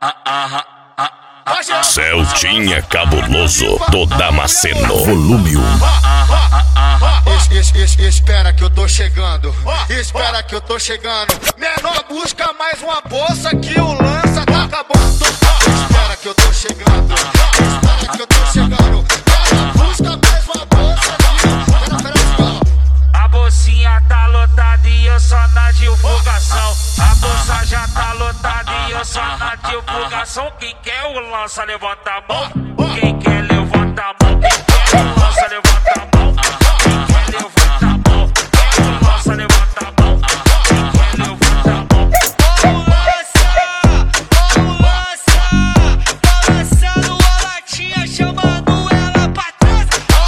Celtinha Cabuloso do Damasceno, volume 1. Espera que eu tô chegando, espera que eu tô chegando. Menor busca mais uma bolsa que o lança tá acabando. Espera que eu tô chegando, espera que eu tô chegando. Menor busca mais uma bolsa que o lança. A bolsinha tá lotada e eu só na divulgação. A bolsa já tá lotada e eu só na divulgação. Quem quer o lança, levanta a mão. Quem quer, levanta a mão. Quem quer o lança, levanta a mão. Quem quer, levanta a mão. Quem quer o lança, levanta a mão. Quem quer, levanta a mão. Balançando a latinha, chamando ela pra trás.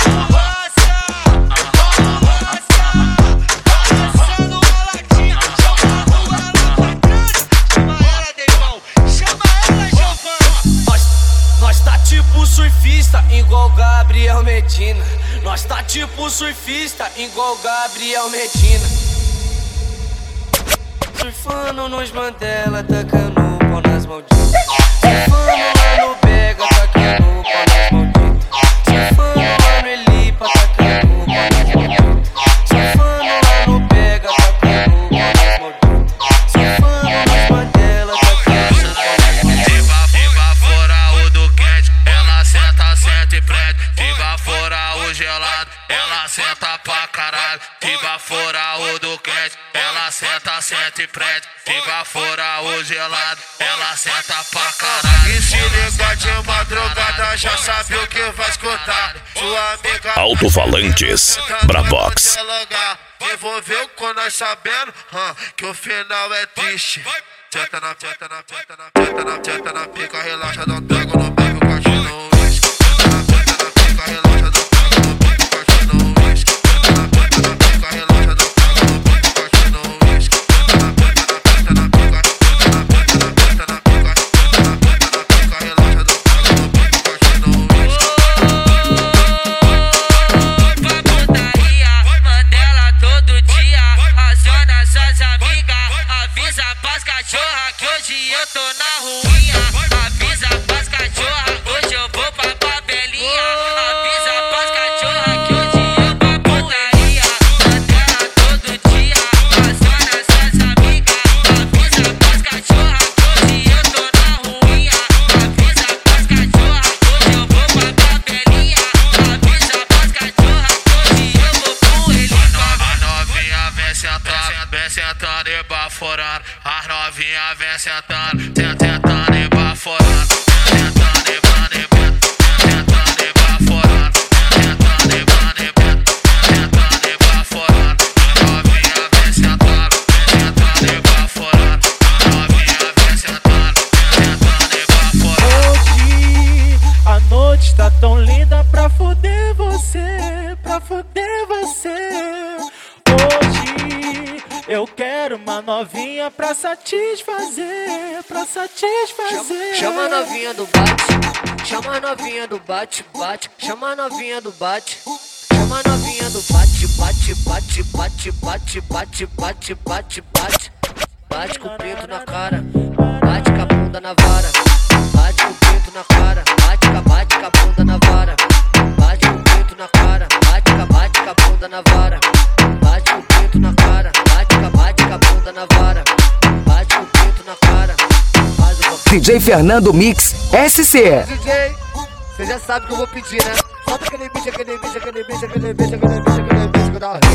Balançando a latinha, chamando ela pra trás. Chama ela, Deivão, chama ela, Giovana. Nós tá tipo surfista, igual Gabriel Medina. Nós tá tipo surfista, igual Gabriel Medina. Surfando nos Mandela, tacando pau nas malditas. Surfando lá no Bega, tacando pau nas malditas. Surfando lá no Elipa, tacando pau nas malditas. Surfando lá no Bega, tacando pau nas malditas. Surfando nos Mandela, tacando pau nas malditas. Fica fora o do quente, ela senta, senta e prende. Fica fora o gelado, ela senta pra caralho. Fica fora o do quente, ela senta, senta e prende. Fica fora o gelado, ela senta pra caralho. E se ligar de madrugada, já sabe o que vai escutar. Sua amiga Alto-falantes, Bravox. envolveu com nós sabendo que o final é triste. Tenta na pica, relaxa, não trago no beco, caixinha no uísque. Tenta na pica, relaxa, não trago no beco, caixinha no uísque. Tenta na pica, relaxa, não trago no beco, caixinha no uísque. Tenta na pica, relaxa, não trago no beco, caixinha no uísque. Pra putaria, Mandela todo dia. Aciona suas amigas, avisa pras cachorra que hoje eu tô na ruinha. Avisa pras cachorra, hoje eu vou pra favelinha. Avisa pras cachorra que hoje eu pra putaria. Mandela todo dia, aciona suas amigas, avisa pras cachorra que hoje eu tô na ruinha. Avisa pras cachorra, hoje eu vou pra favelinha. Avisa pras cachorra que hoje eu vou pro Elipa. A novinha vem sentando e baforando. As novinha vem sentando, tentando e baforando. Tentando e baforando, tentando e baforando. Tentando e baforando. A novinha vem sentando, tentando e baforando. A novinha vem sentando, tentando e baforando. Hoje a noite tá tão linda pra foder você, pra foder você. Hoje eu quero uma novinha pra satisfazer, pra satisfazer. Chama a novinha do bate, chama a novinha do bate, bate, chama a novinha do bate. Chama a novinha do bate, bate, bate, bate, bate, bate, bate, bate, bate. Bate com o pinto na cara, bate com a bunda na vara. Bate com o pinto na cara, bate com a bunda na vara. Bate com o pinto na cara, bate com a bunda na vara. Bate com o pinto na cara, bate com a bunda na vara. Bate com o pinto na cara, faz o boquinho. DJ Fernando Mix SC. DJ, você já sabe que eu vou pedir, né? Solta aquele bicho, aquele bicho, aquele bicho, aquele bicho, aquele bicho, aquele bicho que eu tava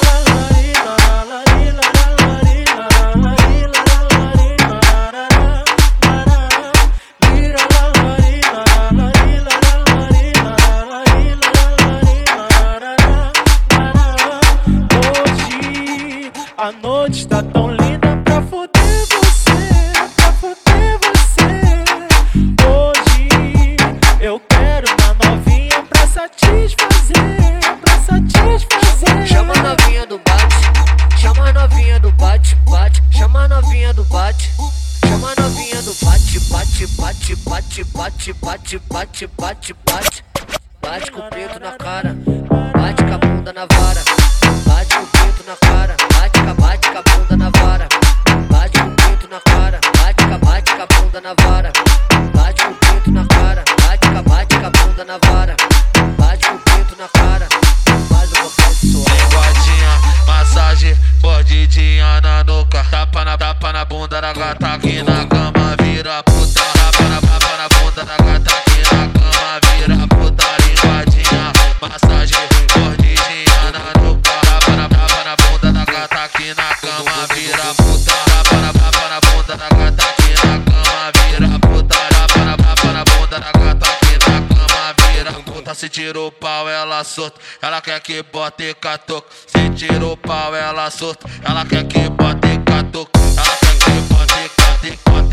Hoje a noite tá tão linda pra foder você, pra foder você. Hoje eu quero uma novinha pra satisfazer, pra satisfazer. Chama a novinha do bate, chama a novinha do bate, bate, chama a novinha do bate. Chama a novinha do bate, bate, bate, bate, bate, bate, bate, bate, bate. Bate com o pinto na cara, bate com a bunda na vara. Bate com o pinto na cara, bate com a bunda na vara. Bate com o pinto na cara, bate com a bunda na na vara. Bate com o pinto na cara. Bate com a bunda na vara. Bate com o pinto na cara. Faz o bocal suave. Linguadinha, massagem, mordidinha na nuca. Tapa na bunda da gata aqui na cama, vira puta. Tapa na bunda da gata aqui na cama, vira puta. Linguadinha, massagem, mordidinha na nuca. Tapa na bunda da gata aqui na cama, vira puta. Tapa na bunda da gata aqui na cama, vira puta. Tapa na bunda da gata aqui na cama, vira puta. Se tira o pau, ela solta. Ela quer que bote catoco. Se tira o pau, ela solta. Ela quer que bote catoco. Ela quer que bote catoco.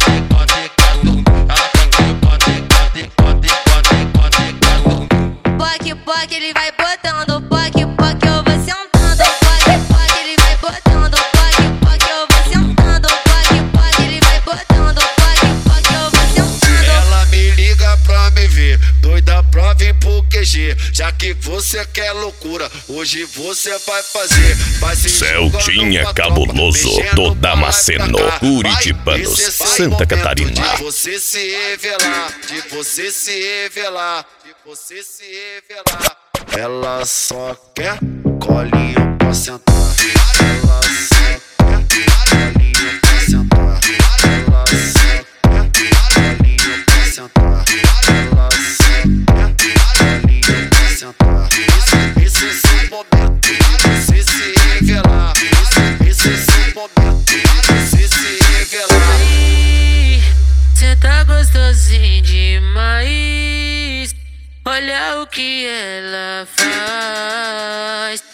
Ela quer que bote catoco. Poque, ele vai botando. Poque, eu vou sentando. Poque, ele vai botando. Poque, eu vou sentando. Poque, ele vai botando. Poque, eu vou sentando. Ela me liga pra me ver, doida pra vir pro QG. Já que você quer loucura, hoje você vai fazer. Vai se Celtinha Cabuloso do Damasceno, Curitibanos, Santa Catarina. De você se revelar, de você se revelar, de você se revelar. Ela só quer colinho pra sentar. Ela só quer colinho pra sentar. Ela só quer colinho pra sentar. Ela só quer colinho pra sentar. Esse é seu momento de você se revelar. Esse é seu momento de você se revelar. Cê tá gostosinho demais. Olha o que ela faz.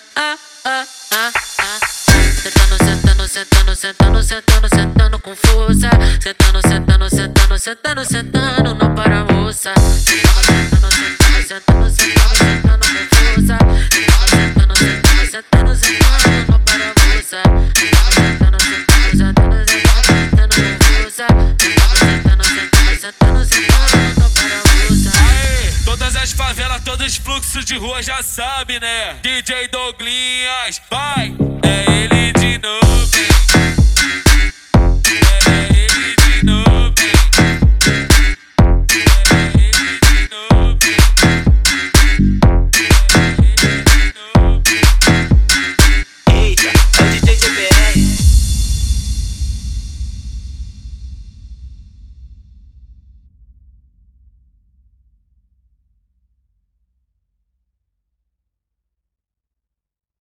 Sentando com força. Sentando, não para moça. Sentando com força. Sentando com força. Não para moça. Sentando não para moça. Todas as favelas, todos os fluxos de rua já sabe, né? DJ Douglinhas, vai, é ele de novo.